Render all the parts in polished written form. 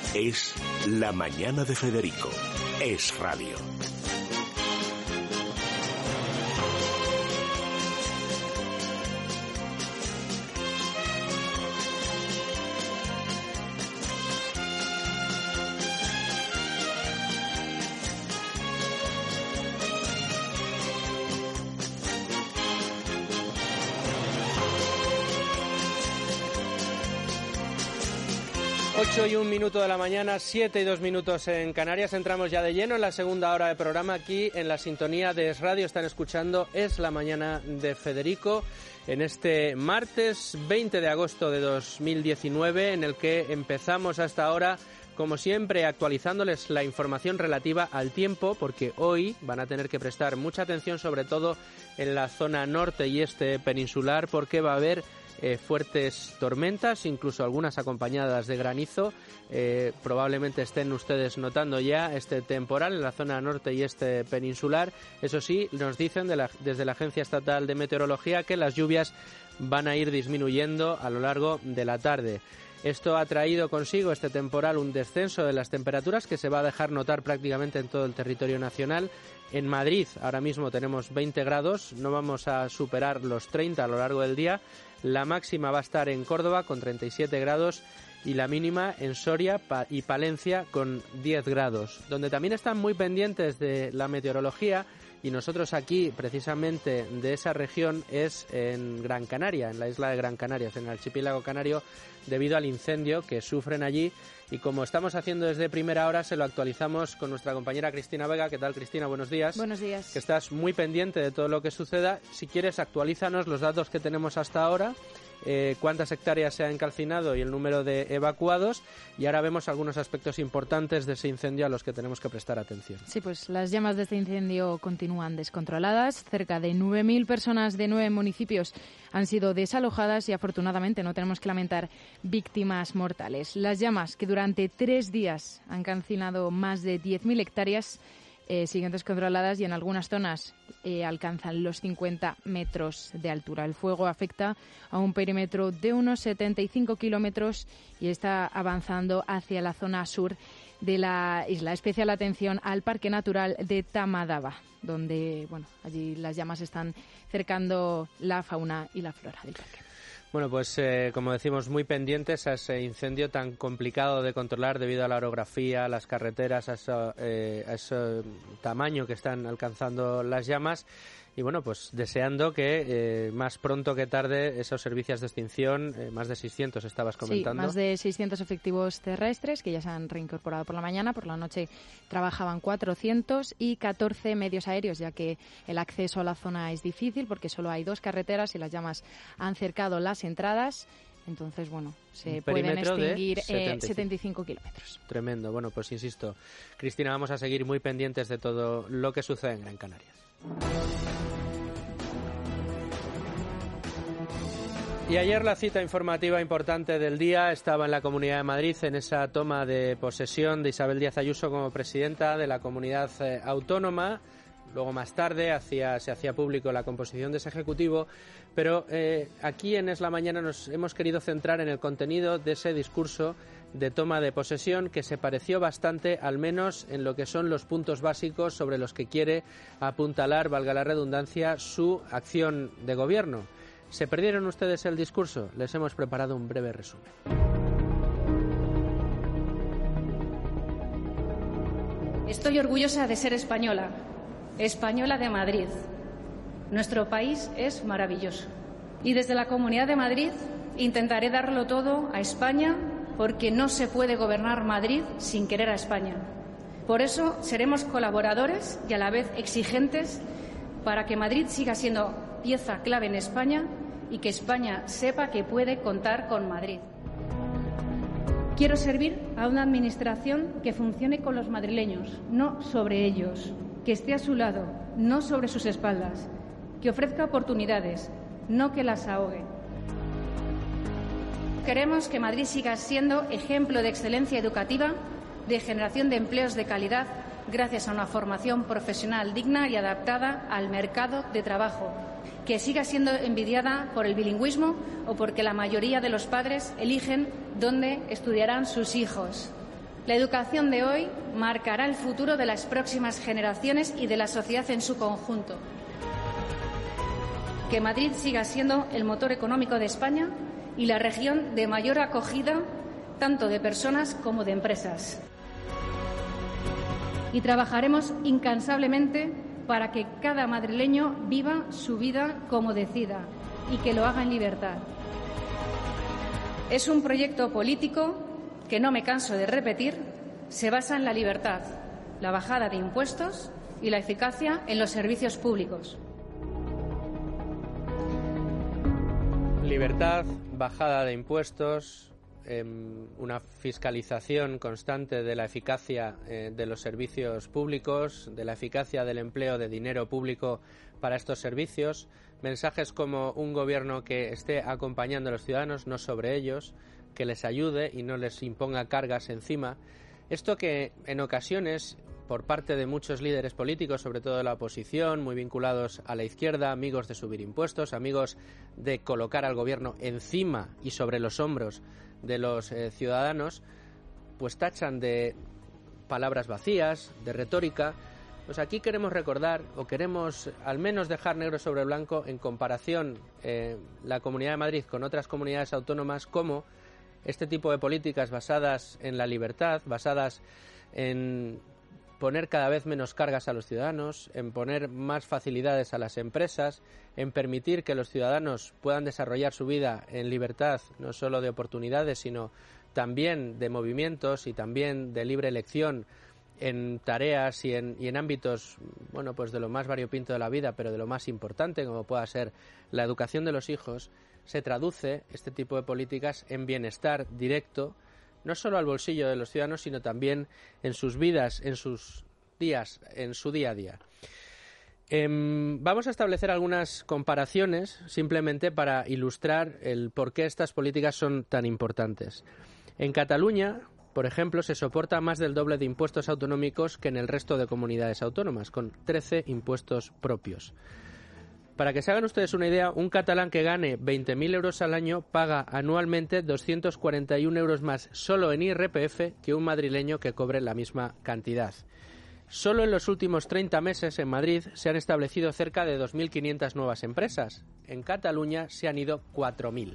Es La Mañana de Federico. Es radio. Y 1 minuto de la mañana, 7 y 2 minutos en Canarias. Entramos ya de lleno en la segunda hora de programa aquí en la sintonía de Es Radio. Están escuchando Es la Mañana de Federico en este martes 20 de agosto de 2019, en el que empezamos hasta ahora, como siempre, actualizándoles la información relativa al tiempo, porque hoy van a tener que prestar mucha atención, sobre todo en la zona norte y este peninsular, porque va a haber fuertes tormentas, incluso algunas acompañadas de granizo. Probablemente estén ustedes notando ya este temporal en la zona norte y este peninsular. Eso sí, nos dicen desde la Agencia Estatal de Meteorología que las lluvias van a ir disminuyendo a lo largo de la tarde. Esto ha traído consigo, este temporal, un descenso de las temperaturas que se va a dejar notar prácticamente en todo el territorio nacional. En Madrid ahora mismo tenemos 20 grados, no vamos a superar los 30 a lo largo del día. La máxima va a estar en Córdoba con 37 grados y la mínima en Soria y Palencia con 10 grados. Donde también están muy pendientes de la meteorología, y nosotros aquí precisamente de esa región, es en Gran Canaria, en la isla de Gran Canaria, en el archipiélago canario, debido al incendio que sufren allí. Y como estamos haciendo desde primera hora, se lo actualizamos con nuestra compañera Cristina Vega. ¿Qué tal, Cristina? Buenos días. Buenos días. Que estás muy pendiente de todo lo que suceda. Si quieres, actualízanos los datos que tenemos hasta ahora, cuántas hectáreas se han calcinado y el número de evacuados, y ahora vemos algunos aspectos importantes de ese incendio a los que tenemos que prestar atención. Sí, pues las llamas de este incendio continúan descontroladas. Cerca de 9.000 personas de 9 municipios han sido desalojadas y afortunadamente no tenemos que lamentar víctimas mortales. Las llamas, que durante 3 días han calcinado más de 10.000 hectáreas, siguen descontroladas y en algunas zonas alcanzan los 50 metros de altura. El fuego afecta a un perímetro de unos 75 kilómetros y está avanzando hacia la zona sur de la isla. Especial atención al Parque Natural de Tamadaba, donde allí las llamas están cercando la fauna y la flora del parque. Bueno, pues como decimos, muy pendientes a ese incendio tan complicado de controlar debido a la orografía, a las carreteras, a ese tamaño que están alcanzando las llamas. Y bueno, pues deseando que más pronto que tarde esos servicios de extinción, más de 600 estabas comentando. Sí, más de 600 efectivos terrestres que ya se han reincorporado por la mañana. Por la noche trabajaban 400 y 14 medios aéreos, ya que el acceso a la zona es difícil porque solo hay 2 carreteras y las llamas han cercado las entradas. Entonces, se pueden extinguir 75 kilómetros. Tremendo. Bueno, pues insisto, Cristina, vamos a seguir muy pendientes de todo lo que sucede en Gran Canarias. Y ayer la cita informativa importante del día estaba en la Comunidad de Madrid, en esa toma de posesión de Isabel Díaz Ayuso como presidenta de la comunidad autónoma. Luego, más tarde, se hacía público la composición de ese Ejecutivo, pero aquí en Es la Mañana nos hemos querido centrar en el contenido de ese discurso de toma de posesión, que se pareció bastante, al menos en lo que son los puntos básicos sobre los que quiere apuntalar, valga la redundancia, su acción de gobierno. ¿Se perdieron ustedes el discurso? Les hemos preparado un breve resumen. Estoy orgullosa de ser española, española de Madrid. Nuestro país es maravilloso. Y desde la Comunidad de Madrid intentaré darlo todo a España, porque no se puede gobernar Madrid sin querer a España. Por eso seremos colaboradores y a la vez exigentes para que Madrid siga siendo pieza clave en España y que España sepa que puede contar con Madrid. Quiero servir a una administración que funcione con los madrileños, no sobre ellos, que esté a su lado, no sobre sus espaldas, que ofrezca oportunidades, no que las ahogue. Queremos que Madrid siga siendo ejemplo de excelencia educativa, de generación de empleos de calidad, gracias a una formación profesional digna y adaptada al mercado de trabajo, que siga siendo envidiada por el bilingüismo o porque la mayoría de los padres eligen dónde estudiarán sus hijos. La educación de hoy marcará el futuro de las próximas generaciones y de la sociedad en su conjunto. Que Madrid siga siendo el motor económico de España y la región de mayor acogida tanto de personas como de empresas. Y trabajaremos incansablemente para que cada madrileño viva su vida como decida y que lo haga en libertad. Es un proyecto político que, no me canso de repetir, se basa en la libertad, la bajada de impuestos y la eficacia en los servicios públicos. Libertad, bajada de impuestos, una fiscalización constante de la eficacia de los servicios públicos, de la eficacia del empleo de dinero público para estos servicios, mensajes como un gobierno que esté acompañando a los ciudadanos, no sobre ellos, que les ayude y no les imponga cargas encima. Esto que en ocasiones, por parte de muchos líderes políticos, sobre todo de la oposición, muy vinculados a la izquierda, amigos de subir impuestos, amigos de colocar al gobierno encima y sobre los hombros de los ciudadanos, pues tachan de palabras vacías, de retórica. Pues aquí queremos recordar, o queremos al menos dejar negro sobre blanco, en comparación la Comunidad de Madrid con otras comunidades autónomas, cómo este tipo de políticas basadas en la libertad, basadas en poner cada vez menos cargas a los ciudadanos, en poner más facilidades a las empresas, en permitir que los ciudadanos puedan desarrollar su vida en libertad, no solo de oportunidades, sino también de movimientos y también de libre elección en tareas y en ámbitos, bueno, pues de lo más variopinto de la vida, pero de lo más importante, como pueda ser la educación de los hijos, se traduce este tipo de políticas en bienestar directo, no solo al bolsillo de los ciudadanos, sino también en sus vidas, en sus días, en su día a día. Vamos a establecer algunas comparaciones simplemente para ilustrar el por qué estas políticas son tan importantes. En Cataluña, por ejemplo, se soporta más del doble de impuestos autonómicos que en el resto de comunidades autónomas, con 13 impuestos propios. Para que se hagan ustedes una idea, un catalán que gane 20.000 euros al año paga anualmente 241 euros más solo en IRPF que un madrileño que cobre la misma cantidad. Solo en los últimos 30 meses en Madrid se han establecido cerca de 2.500 nuevas empresas. En Cataluña se han ido 4.000.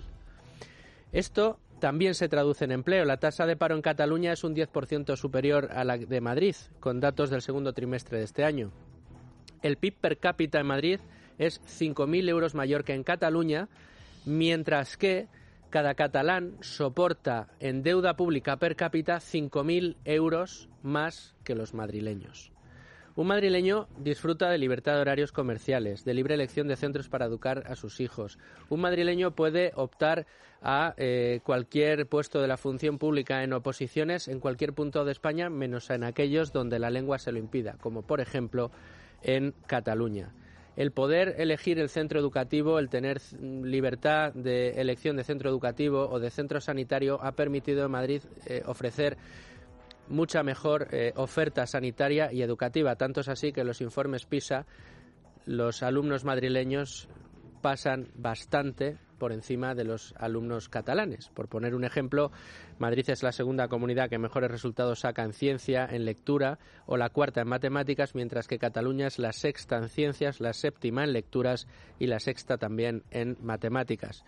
Esto también se traduce en empleo. La tasa de paro en Cataluña es un 10% superior a la de Madrid, con datos del segundo trimestre de este año. El PIB per cápita en Madrid es 5.000 euros mayor que en Cataluña, mientras que cada catalán soporta en deuda pública per cápita 5.000 euros más que los madrileños. Un madrileño disfruta de libertad de horarios comerciales, de libre elección de centros para educar a sus hijos. Un madrileño puede optar a cualquier puesto de la función pública en oposiciones en cualquier punto de España, menos en aquellos donde la lengua se lo impida, como por ejemplo en Cataluña. El poder elegir el centro educativo, el tener libertad de elección de centro educativo o de centro sanitario ha permitido en Madrid ofrecer mucha mejor oferta sanitaria y educativa. Tanto es así que en los informes PISA los alumnos madrileños pasan bastante por encima de los alumnos catalanes. Por poner un ejemplo, Madrid es la segunda comunidad que mejores resultados saca en ciencia, en lectura, o la cuarta en matemáticas, mientras que Cataluña es la sexta en ciencias, la séptima en lecturas y la sexta también en matemáticas.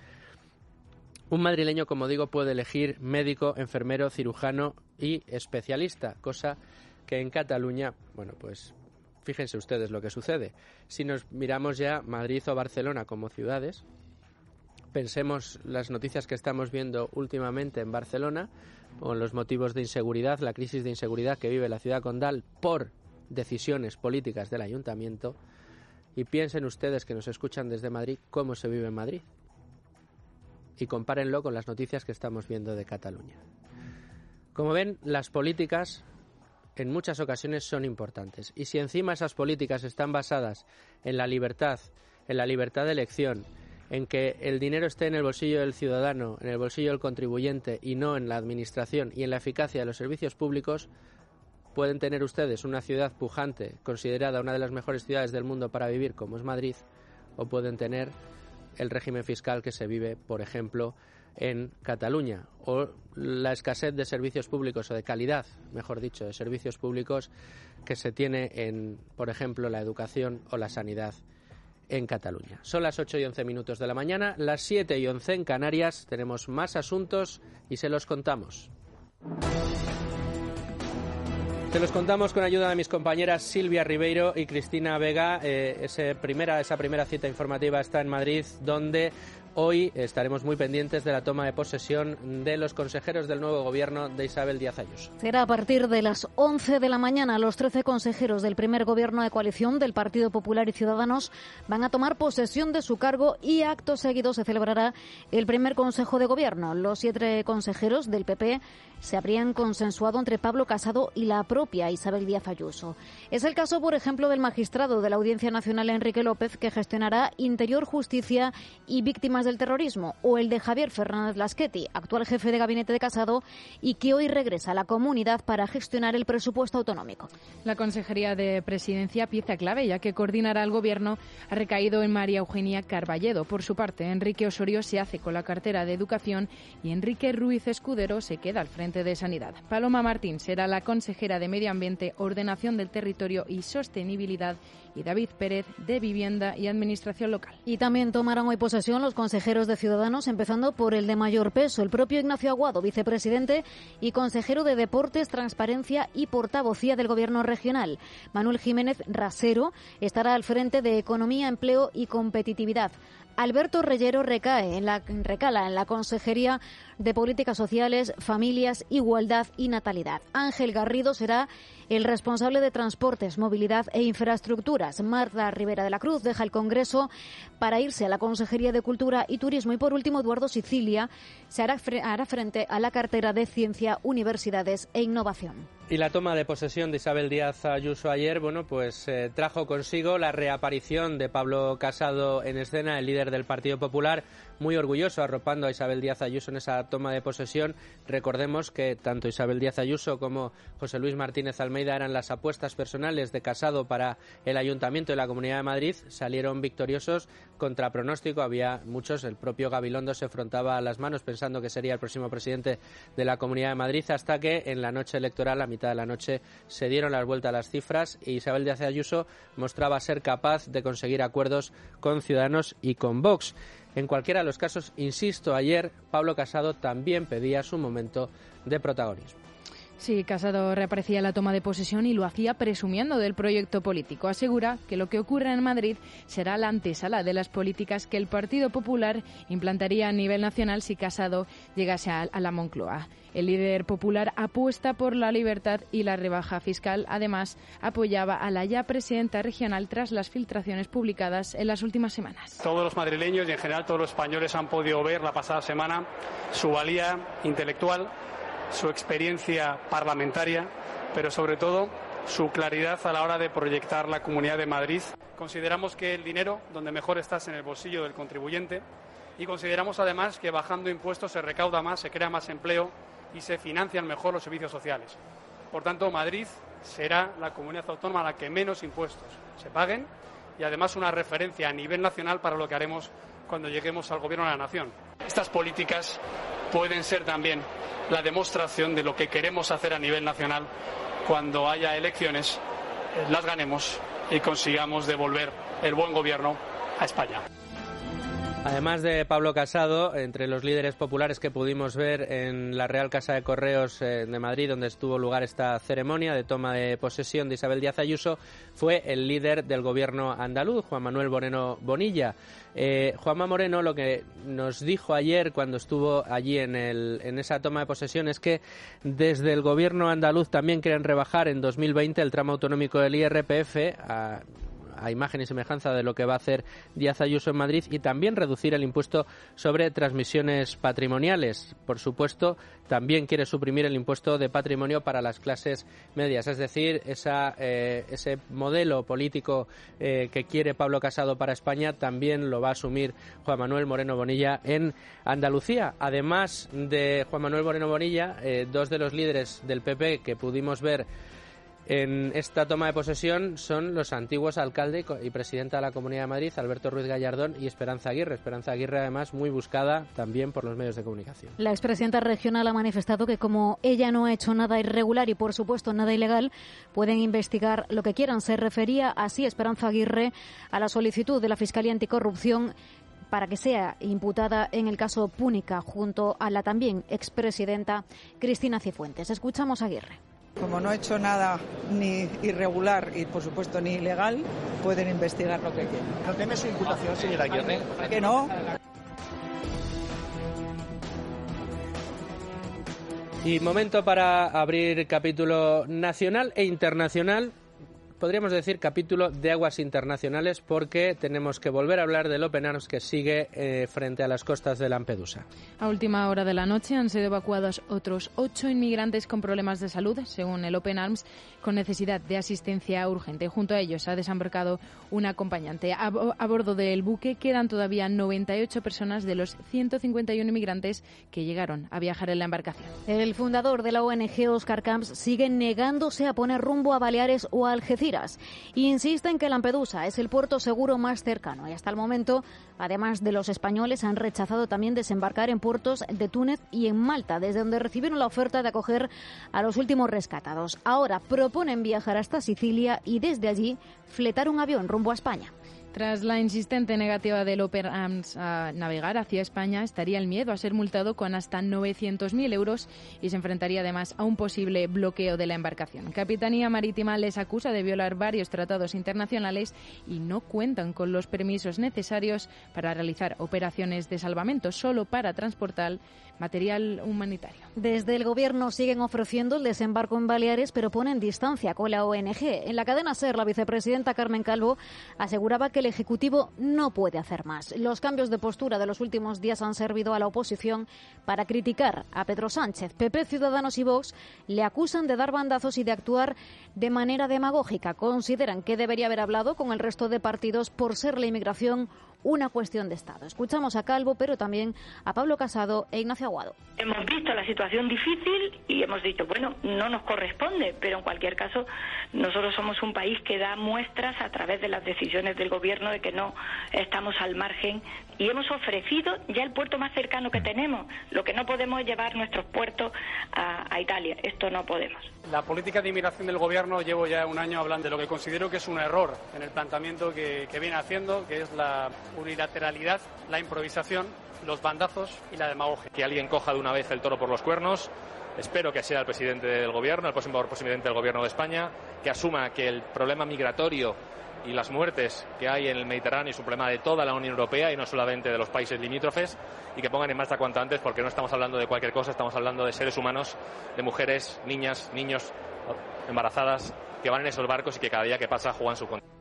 Un madrileño, como digo, puede elegir médico, enfermero, cirujano y especialista, cosa que en Cataluña, bueno, pues fíjense ustedes lo que sucede. Si nos miramos ya Madrid o Barcelona como ciudades, pensemos las noticias que estamos viendo últimamente en Barcelona, con los motivos de inseguridad, la crisis de inseguridad que vive la ciudad condal por decisiones políticas del ayuntamiento, y piensen ustedes que nos escuchan desde Madrid cómo se vive en Madrid. Y compárenlo con las noticias que estamos viendo de Cataluña. Como ven, las políticas en muchas ocasiones son importantes. Y si encima esas políticas están basadas en la libertad de elección, en que el dinero esté en el bolsillo del ciudadano, en el bolsillo del contribuyente y no en la administración y en la eficacia de los servicios públicos, pueden tener ustedes una ciudad pujante, considerada una de las mejores ciudades del mundo para vivir, como es Madrid, o pueden tener el régimen fiscal que se vive, por ejemplo, en Cataluña, o la escasez de servicios públicos, o de calidad, mejor dicho, de servicios públicos que se tiene en, por ejemplo, la educación o la sanidad en Cataluña. Son las 8:11 de la mañana, las 7:11 en Canarias. Tenemos más asuntos y se los contamos. Se los contamos con ayuda de mis compañeras Silvia Ribeiro y Cristina Vega. Esa primera cita informativa está en Madrid, donde hoy estaremos muy pendientes de la toma de posesión de los consejeros del nuevo gobierno de Isabel Díaz Ayuso. Será a partir de las 11 de la mañana. Los 13 consejeros del primer gobierno de coalición del Partido Popular y Ciudadanos van a tomar posesión de su cargo y acto seguido se celebrará el primer consejo de gobierno. Los 7 consejeros del PP se habrían consensuado entre Pablo Casado y la propia Isabel Díaz Ayuso. Es el caso, por ejemplo, del magistrado de la Audiencia Nacional Enrique López, que gestionará Interior, Justicia y Víctimas del Terrorismo, o el de Javier Fernández Laschetti, actual jefe de gabinete de Casado y que hoy regresa a la comunidad para gestionar el presupuesto autonómico. La Consejería de Presidencia, pieza clave, ya que coordinará el Gobierno, ha recaído en María Eugenia Carballedo. Por su parte, Enrique Osorio se hace con la cartera de Educación y Enrique Ruiz Escudero se queda al frente de Sanidad. Paloma Martín será la consejera de Medio Ambiente, Ordenación del Territorio y Sostenibilidad, y David Pérez de Vivienda y Administración Local. Y también tomarán hoy posesión los consejeros de Ciudadanos, empezando por el de mayor peso, el propio Ignacio Aguado, vicepresidente y consejero de Deportes, Transparencia y Portavocía del Gobierno regional. Manuel Jiménez Rasero estará al frente de Economía, Empleo y Competitividad. Alberto Reyero recala en la Consejería de Políticas Sociales, Familias, Igualdad y Natalidad. Ángel Garrido será el responsable de Transportes, Movilidad e Infraestructuras. Marta Rivera de la Cruz deja el Congreso para irse a la Consejería de Cultura y Turismo. Y por último, Eduardo Sicilia se hará frente a la cartera de Ciencia, Universidades e Innovación. Y la toma de posesión de Isabel Díaz Ayuso ayer, trajo consigo la reaparición de Pablo Casado en escena, el líder del Partido Popular, muy orgulloso, arropando a Isabel Díaz Ayuso en esa toma de posesión. Recordemos que tanto Isabel Díaz Ayuso como José Luis Martínez Almeida eran las apuestas personales de Casado para el Ayuntamiento de la Comunidad de Madrid. Salieron victoriosos contra pronóstico. Había muchos, el propio Gabilondo se frotaba las manos pensando que sería el próximo presidente de la Comunidad de Madrid, hasta que en la noche electoral, a mitad de la noche, se dieron las vueltas a las cifras y Isabel Díaz Ayuso mostraba ser capaz de conseguir acuerdos con Ciudadanos y con Vox. En cualquiera de los casos, insisto, ayer Pablo Casado también pedía su momento de protagonismo. Sí, Casado reaparecía en la toma de posesión y lo hacía presumiendo del proyecto político. Asegura que lo que ocurra en Madrid será la antesala de las políticas que el Partido Popular implantaría a nivel nacional si Casado llegase a la Moncloa. El líder popular apuesta por la libertad y la rebaja fiscal. Además, apoyaba a la ya presidenta regional tras las filtraciones publicadas en las últimas semanas. Todos los madrileños y en general todos los españoles han podido ver la pasada semana su valía intelectual, su experiencia parlamentaria, pero sobre todo su claridad a la hora de proyectar la Comunidad de Madrid. Consideramos que el dinero donde mejor está es en el bolsillo del contribuyente y consideramos además que bajando impuestos se recauda más, se crea más empleo y se financian mejor los servicios sociales. Por tanto, Madrid será la comunidad autónoma a la que menos impuestos se paguen y además una referencia a nivel nacional para lo que haremos cuando lleguemos al Gobierno de la Nación. Estas políticas pueden ser también la demostración de lo que queremos hacer a nivel nacional cuando haya elecciones, las ganemos y consigamos devolver el buen gobierno a España. Además de Pablo Casado, entre los líderes populares que pudimos ver en la Real Casa de Correos de Madrid, donde estuvo lugar esta ceremonia de toma de posesión de Isabel Díaz Ayuso, fue el líder del gobierno andaluz, Juan Manuel Moreno Bonilla. Juanma Moreno lo que nos dijo ayer cuando estuvo allí en esa toma de posesión es que desde el gobierno andaluz también quieren rebajar en 2020 el tramo autonómico del IRPF a imagen y semejanza de lo que va a hacer Díaz Ayuso en Madrid, y también reducir el impuesto sobre transmisiones patrimoniales. Por supuesto, también quiere suprimir el impuesto de patrimonio para las clases medias, es decir, ese modelo político que quiere Pablo Casado para España también lo va a asumir Juan Manuel Moreno Bonilla en Andalucía. Además de Juan Manuel Moreno Bonilla, dos de los líderes del PP que pudimos ver en esta toma de posesión son los antiguos alcalde y presidenta de la Comunidad de Madrid, Alberto Ruiz Gallardón y Esperanza Aguirre. Esperanza Aguirre, además, muy buscada también por los medios de comunicación. La expresidenta regional ha manifestado que como ella no ha hecho nada irregular y, por supuesto, nada ilegal, pueden investigar lo que quieran. Se refería así Esperanza Aguirre a la solicitud de la Fiscalía Anticorrupción para que sea imputada en el caso Púnica junto a la también expresidenta Cristina Cifuentes. Escuchamos a Aguirre. Como no ha hecho nada ni irregular y, por supuesto, ni ilegal, pueden investigar lo que quieran. ¿No teme su imputación, señora Aguirre? ¿Por qué no? Y momento para abrir capítulo nacional e internacional. Podríamos decir capítulo de aguas internacionales porque tenemos que volver a hablar del Open Arms que sigue frente a las costas de Lampedusa. A última hora de la noche han sido evacuados otros 8 inmigrantes con problemas de salud, según el Open Arms, con necesidad de asistencia urgente. Junto a ellos ha desembarcado un acompañante. A bordo del buque quedan todavía 98 personas de los 151 inmigrantes que llegaron a viajar en la embarcación. El fundador de la ONG, Oscar Camps, sigue negándose a poner rumbo a Baleares o a Algeciras. Y insiste en que Lampedusa es el puerto seguro más cercano y hasta el momento, además de los españoles, han rechazado también desembarcar en puertos de Túnez y en Malta, desde donde recibieron la oferta de acoger a los últimos rescatados. Ahora proponen viajar hasta Sicilia y desde allí fletar un avión rumbo a España. Tras la insistente negativa del Open Arms a navegar hacia España, estaría el miedo a ser multado con hasta 900.000 euros y se enfrentaría además a un posible bloqueo de la embarcación. Capitanía Marítima les acusa de violar varios tratados internacionales y no cuentan con los permisos necesarios para realizar operaciones de salvamento, solo para transportar material humanitario. Desde el Gobierno siguen ofreciendo el desembarco en Baleares, pero ponen distancia con la ONG. En la cadena SER, la vicepresidenta Carmen Calvo aseguraba que el Ejecutivo no puede hacer más. Los cambios de postura de los últimos días han servido a la oposición para criticar a Pedro Sánchez. PP, Ciudadanos y Vox le acusan de dar bandazos y de actuar de manera demagógica. Consideran que debería haber hablado con el resto de partidos por ser la inmigración una cuestión de Estado. Escuchamos a Calvo, pero también a Pablo Casado e Ignacio Aguado. Hemos visto la situación difícil y hemos dicho, bueno, no nos corresponde, pero en cualquier caso nosotros somos un país que da muestras a través de las decisiones del Gobierno de que no estamos al margen y hemos ofrecido ya el puerto más cercano que tenemos. Lo que no podemos es llevar nuestros puertos a Italia. Esto no podemos. La política de inmigración del Gobierno, llevo ya un año hablando de lo que considero que es un error en el planteamiento que viene haciendo, que es la unilateralidad, la improvisación, los bandazos y la demagogia. Que alguien coja de una vez el toro por los cuernos. Espero que sea el presidente del Gobierno, el próximo presidente del Gobierno de España, que asuma que el problema migratorio y las muertes que hay en el Mediterráneo es un problema de toda la Unión Europea y no solamente de los países limítrofes, y que pongan en marcha cuanto antes, porque no estamos hablando de cualquier cosa, estamos hablando de seres humanos, de mujeres, niñas, niños, embarazadas, que van en esos barcos y que cada día que pasa juegan su contra.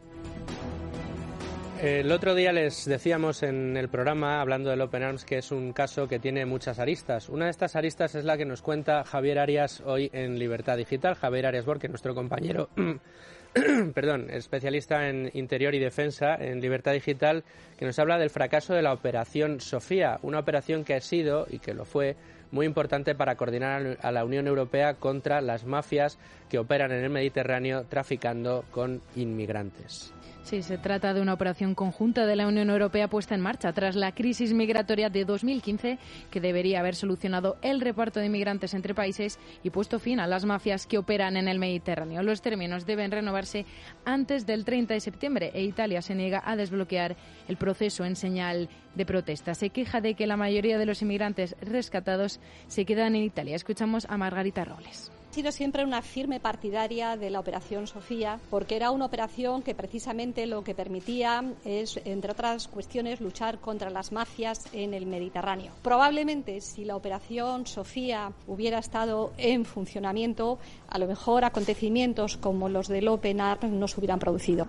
El otro día les decíamos en el programa, hablando del Open Arms, que es un caso que tiene muchas aristas. Una de estas aristas es la que nos cuenta Javier Arias hoy en Libertad Digital. Javier Arias Borque, nuestro compañero, especialista en interior y defensa en Libertad Digital, que nos habla del fracaso de la Operación Sofía, una operación que ha sido, y que lo fue, muy importante para coordinar a la Unión Europea contra las mafias que operan en el Mediterráneo traficando con inmigrantes. Sí, se trata de una operación conjunta de la Unión Europea puesta en marcha tras la crisis migratoria de 2015 que debería haber solucionado el reparto de inmigrantes entre países y puesto fin a las mafias que operan en el Mediterráneo. Los términos deben renovarse antes del 30 de septiembre e Italia se niega a desbloquear el proceso en señal de protesta. Se queja de que la mayoría de los inmigrantes rescatados se quedan en Italia. Escuchamos a Margarita Robles. He sido siempre una firme partidaria de la Operación Sofía porque era una operación que precisamente lo que permitía es, entre otras cuestiones, luchar contra las mafias en el Mediterráneo. Probablemente si la Operación Sofía hubiera estado en funcionamiento, a lo mejor acontecimientos como los del Open Arms no se hubieran producido.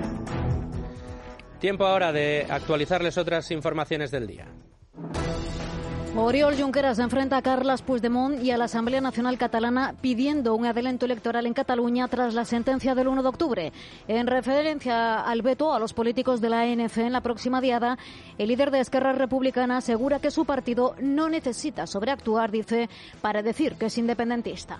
Tiempo ahora de actualizarles otras informaciones del día. Oriol Junqueras se enfrenta a Carles Puigdemont y a la Asamblea Nacional Catalana pidiendo un adelanto electoral en Cataluña tras la sentencia del 1 de octubre. En referencia al veto a los políticos de la ANC en la próxima diada, el líder de Esquerra Republicana asegura que su partido no necesita sobreactuar, dice, para decir que es independentista.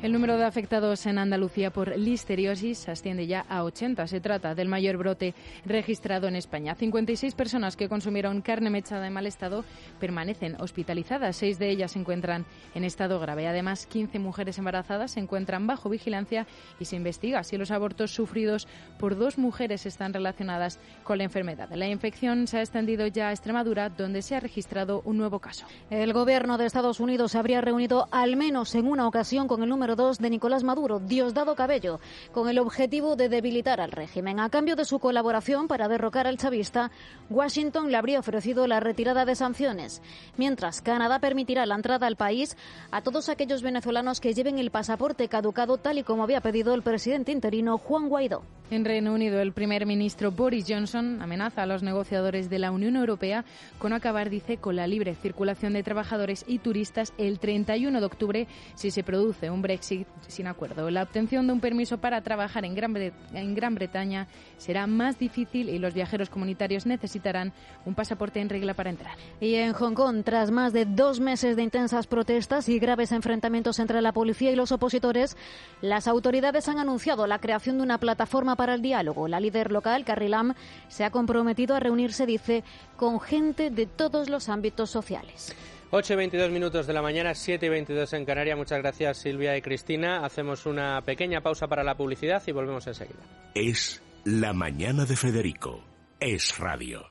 El número de afectados en Andalucía por listeriosis asciende ya a 80. Se trata del mayor brote registrado en España. 56 personas que consumieron carne mechada en mal estado permanecen hospitalizadas. 6 de ellas se encuentran en estado grave. Además, 15 mujeres embarazadas se encuentran bajo vigilancia y se investiga si los abortos sufridos por 2 mujeres están relacionadas con la enfermedad. La infección se ha extendido ya a Extremadura, donde se ha registrado un nuevo caso. El gobierno de Estados Unidos se habría reunido al menos en una ocasión con el número 2 de Nicolás Maduro, Diosdado Cabello, con el objetivo de debilitar al régimen. A cambio de su colaboración para derrocar al chavista, Washington le habría ofrecido la retirada de sanciones, mientras Canadá permitirá la entrada al país a todos aquellos venezolanos que lleven el pasaporte caducado, tal y como había pedido el presidente interino Juan Guaidó. En Reino Unido, el primer ministro Boris Johnson amenaza a los negociadores de la Unión Europea con acabar, dice, con la libre circulación de trabajadores y turistas el 31 de octubre si se produce un Brexit sin acuerdo. La obtención de un permiso para trabajar en Gran Bretaña será más difícil y los viajeros comunitarios necesitarán un pasaporte en regla para entrar. Y en Hong Kong, tras más de 2 meses de intensas protestas y graves enfrentamientos entre la policía y los opositores, las autoridades han anunciado la creación de una plataforma para el diálogo. La líder local, Carrie Lam, se ha comprometido a reunirse, dice, con gente de todos los ámbitos sociales. 8:22 de la mañana, 7:22 en Canarias. Muchas gracias, Silvia y Cristina. Hacemos una pequeña pausa para la publicidad y volvemos enseguida. Es la mañana de Federico. Es radio.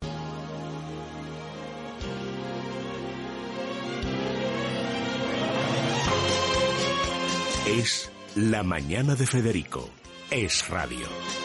Es la mañana de Federico. Es radio.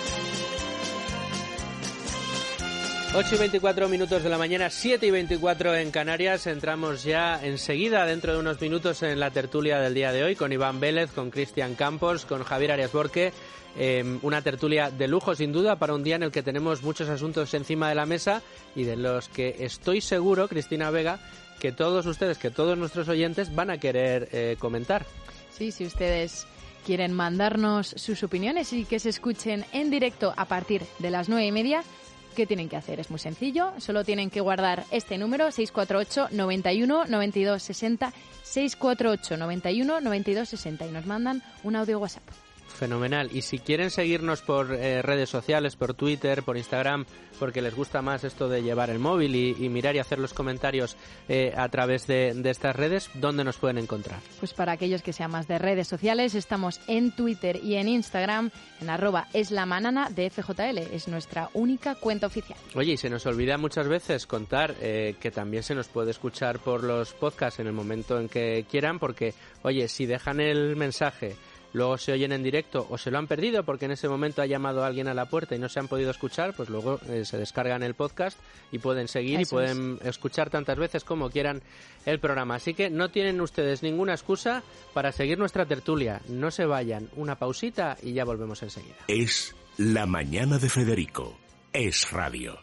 8:24 de la mañana, 7:24 en Canarias. Entramos ya enseguida, dentro de unos minutos, en la tertulia del día de hoy, con Iván Vélez, con Cristian Campos, con Javier Arias Borque. Una tertulia de lujo, sin duda, para un día en el que tenemos muchos asuntos encima de la mesa y de los que estoy seguro, Cristina Vega, que todos ustedes, que todos nuestros oyentes van a querer comentar. Sí, si ustedes quieren mandarnos sus opiniones y que se escuchen en directo a partir de las 9:30, ¿qué tienen que hacer? Es muy sencillo, solo tienen que guardar este número, 648 91 92 60, 648 91 92 60, y nos mandan un audio WhatsApp. Fenomenal. Y si quieren seguirnos por redes sociales, por Twitter, por Instagram, porque les gusta más esto de llevar el móvil y mirar y hacer los comentarios a través de estas redes, ¿dónde nos pueden encontrar? Pues para aquellos que sean más de redes sociales, estamos en Twitter y en Instagram, en @eslamanana de FJL. Es nuestra única cuenta oficial. Oye, y se nos olvida muchas veces contar que también se nos puede escuchar por los podcasts en el momento en que quieran, porque, oye, si dejan el mensaje, luego se oyen en directo o se lo han perdido porque en ese momento ha llamado a alguien a la puerta y no se han podido escuchar, pues luego se descargan el podcast y pueden seguir. Eso y pueden escuchar tantas veces como quieran el programa. Así que no tienen ustedes ninguna excusa para seguir nuestra tertulia. No se vayan. Una pausita y ya volvemos enseguida. Es la mañana de Federico. Es radio.